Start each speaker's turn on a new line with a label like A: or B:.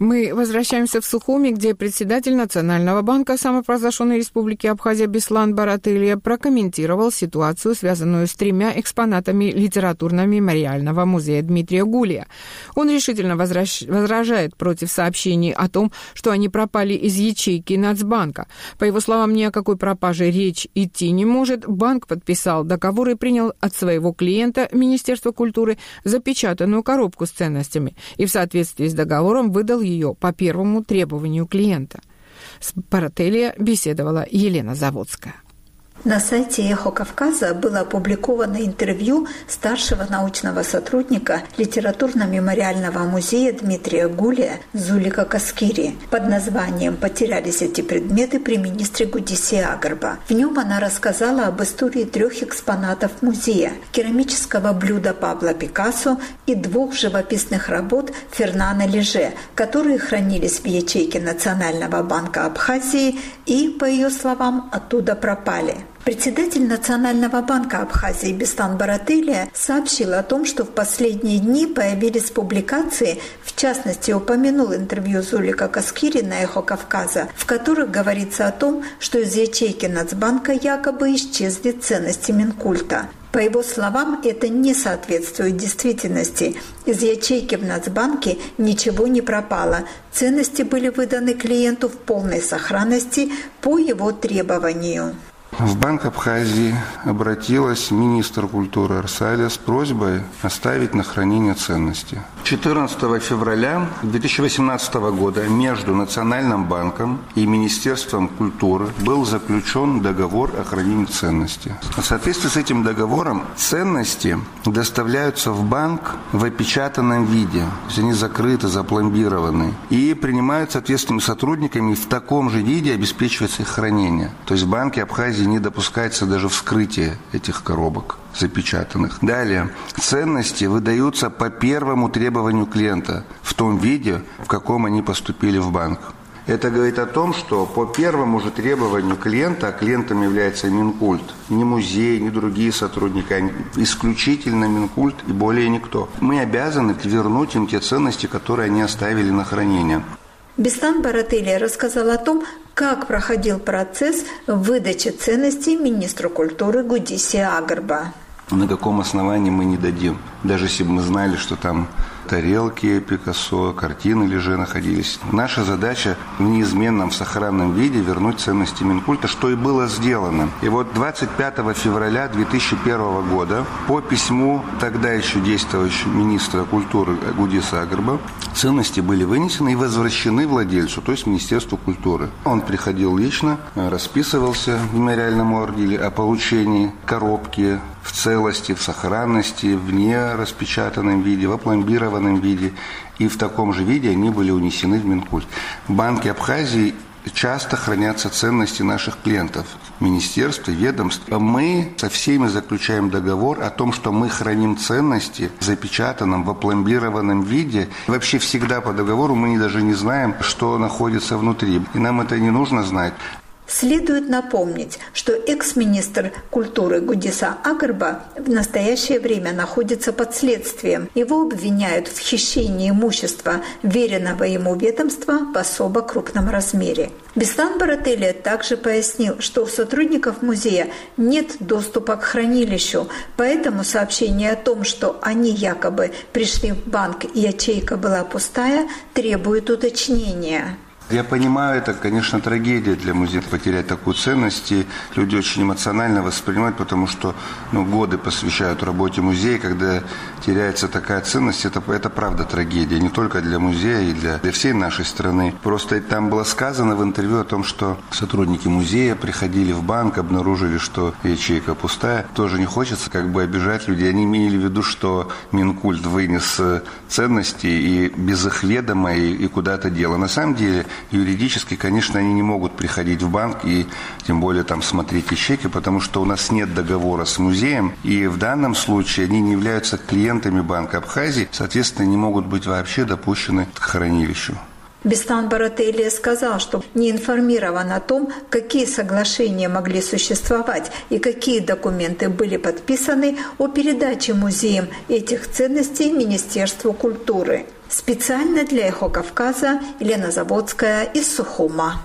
A: Мы возвращаемся в Сухуми, где председатель Национального банка самопровозглашенной республики Абхазия Беслан Барателия прокомментировал ситуацию, связанную с 3 экспонатами литературно-мемориального музея Дмитрия Гулия. Он решительно возражает против сообщений о том, что они пропали из ячейки Нацбанка. По его словам, ни о какой пропаже речь идти не может. Банк подписал договор и принял от своего клиента, Министерства культуры, запечатанную коробку с ценностями и в соответствии с договором выдал ее по первому требованию клиента. С Барателия беседовала Елена Заводская.
B: На сайте «Эхо Кавказа» было опубликовано интервью старшего научного сотрудника литературно-мемориального музея Дмитрия Гулия Зулика Каскири под названием «Потерялись эти предметы при министре Гудисе Агарба». В нем она рассказала об истории 3 экспонатов музея – керамического блюда Пабло Пикассо и 2 живописных работ Фернана Леже, которые хранились в ячейке Национального банка Абхазии и, по ее словам, оттуда пропали. Председатель Национального банка Абхазии Беслан Барателия сообщил о том, что в последние дни появились публикации, в частности, упомянул интервью Зулика Каскири на «Эхо Кавказа», в которых говорится о том, что из ячейки Нацбанка якобы исчезли ценности Минкульта. По его словам, это не соответствует действительности. Из ячейки в Нацбанке ничего не пропало. Ценности были выданы клиенту в полной сохранности по его требованию.
C: В Банк Абхазии обратилась министр культуры Арсалия с просьбой оставить на хранение ценности. 14 февраля 2018 года между Национальным банком и Министерством культуры был заключен договор о хранении ценностей. В соответствии с этим договором ценности доставляются в банк в опечатанном виде. То есть они закрыты, запломбированы. И принимаются ответственными сотрудниками, и в таком же виде обеспечивается их хранение. То есть в Банке Абхазии не допускается даже вскрытие этих коробок запечатанных. Далее. Ценности выдаются по первому требованию клиента в том виде, в каком они поступили в банк. Это говорит о том, что по первому же требованию клиента, а клиентом является Минкульт, ни музей, ни другие сотрудники, а исключительно Минкульт и более никто. Мы обязаны вернуть им те ценности, которые они оставили на хранение.
B: Беслан Барателия рассказал о том, как проходил процесс выдачи ценностей министру культуры Гудисе Агарба.
C: На каком основании мы не дадим? Даже если бы мы знали, что там тарелки Пикассо, картины Леже находились. Наша задача в неизменном, в сохранном виде вернуть ценности Минкульта, что и было сделано. И вот 25 февраля 2001 года по письму тогда еще действующего министра культуры Гудиса Агарба ценности были вынесены и возвращены владельцу, то есть Министерству культуры. Он приходил лично, расписывался в мемориальном ордере о получении коробки в целости, в сохранности, в нераспечатанном виде, в опломбированном виде. И в таком же виде они были унесены в Минкульт. В Банке Абхазии часто хранятся ценности наших клиентов, министерств и ведомств. Мы со всеми заключаем договор о том, что мы храним ценности в запечатанном, в опломбированном виде. Вообще всегда по договору мы даже не знаем, что находится внутри. И нам это не нужно знать.
B: Следует напомнить, что экс-министр культуры Гудиса Агарба в настоящее время находится под следствием. Его обвиняют в хищении имущества веренного ему ведомства в особо крупном размере. Беслан Барателия также пояснил, что у сотрудников музея нет доступа к хранилищу, поэтому сообщение о том, что они якобы пришли в банк и ячейка была пустая, требует уточнения.
C: Я понимаю, это, конечно, трагедия для музея потерять такую ценность. И люди очень эмоционально воспринимают, потому что годы посвящают работе музея. Когда теряется такая ценность, это правда трагедия. Не только для музея, и для всей нашей страны. Просто там было сказано в интервью о том, что сотрудники музея приходили в банк, обнаружили, что ячейка пустая. Тоже не хочется обижать людей. Они имели в виду, что Минкульт вынес ценности и без их ведома и куда-то дело. На самом деле, юридически, конечно, они не могут приходить в банк и тем более там смотреть ячейки, потому что у нас нет договора с музеем, и в данном случае они не являются клиентами Банка Абхазии, соответственно, не могут быть вообще допущены к хранилищу.
B: Беслан Барателия сказал, что не информирован о том, какие соглашения могли существовать и какие документы были подписаны о передаче музеям этих ценностей Министерству культуры. Специально для «Эхо Кавказа» Елена Заводская из Сухума.